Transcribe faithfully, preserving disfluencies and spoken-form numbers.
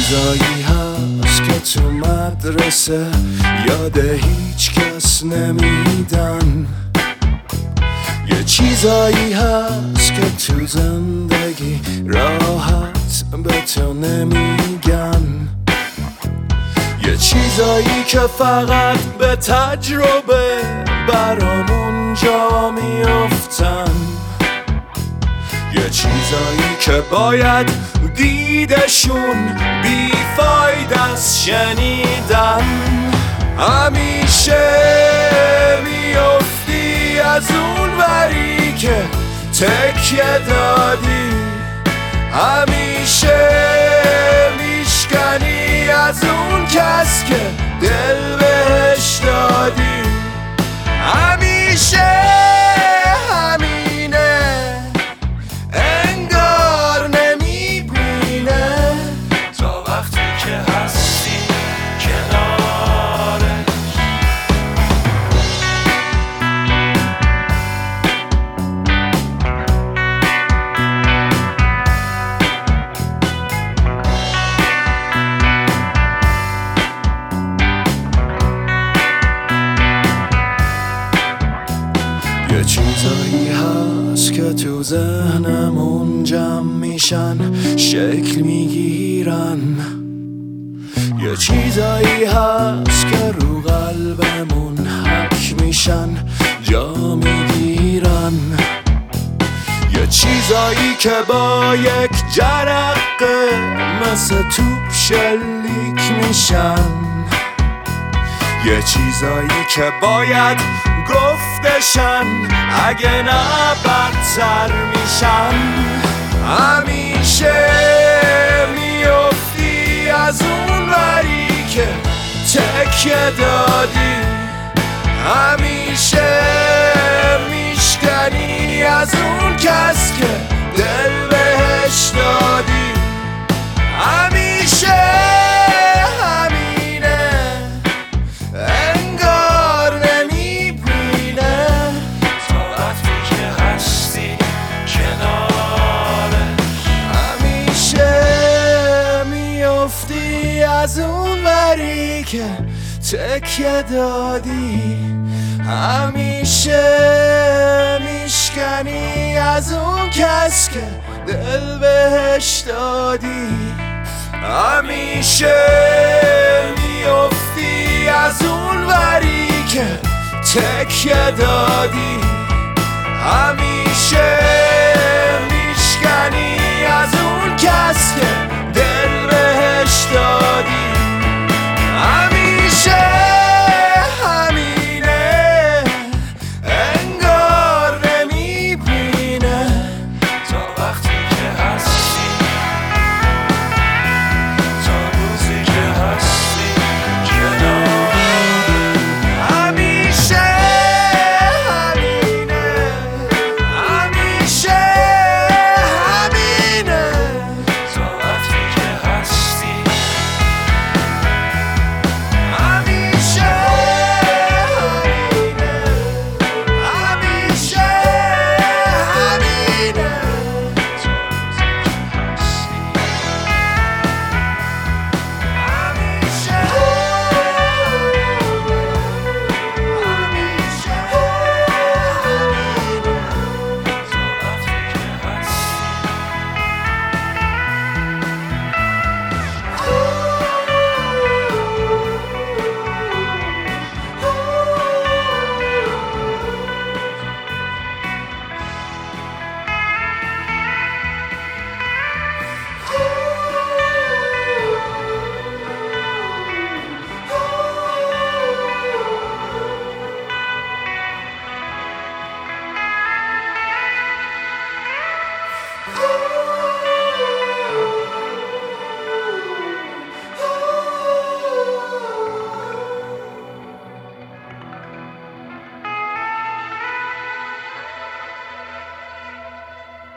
چیزایی هست که تو مدرسه یاد هیچ کس نمیدن، یه چیزایی هست که تو زندگی راحت به تو نمیگن، یه چیزایی که فقط به تجربه برامون جا میافتن، یه چیزایی که باید دیدشون بیفاید از شنیدن. همیشه میافتی از اون وری که تکیه دادی، همیشه میشکنی از اون کس که دل بهش دادی، همیشه همینه انگار نمیبینه تا وقتی که هستی کنارش. یه چیزایی هست که تو ذهنمون جمع میشن، شکل میگیرن، یه چیزایی هست که رو قلبمون حک میشن، جا میگیرن، یه چیزایی که با یک جرقه مثل توپ شلیک میشن، یه چیزایی که باید گفتشن اگه نه بدتر میشن. همیشه میافتی از اون وری که تکیه دادی، همیشه میشکنی از اون کس که دل بهش دادی، همیشه از اون وری که تکیه دادی، همیشه میشکنی از اون کس که دل بهش دادی، همیشه میافتی از اون وری که تکیه دادی، همیشه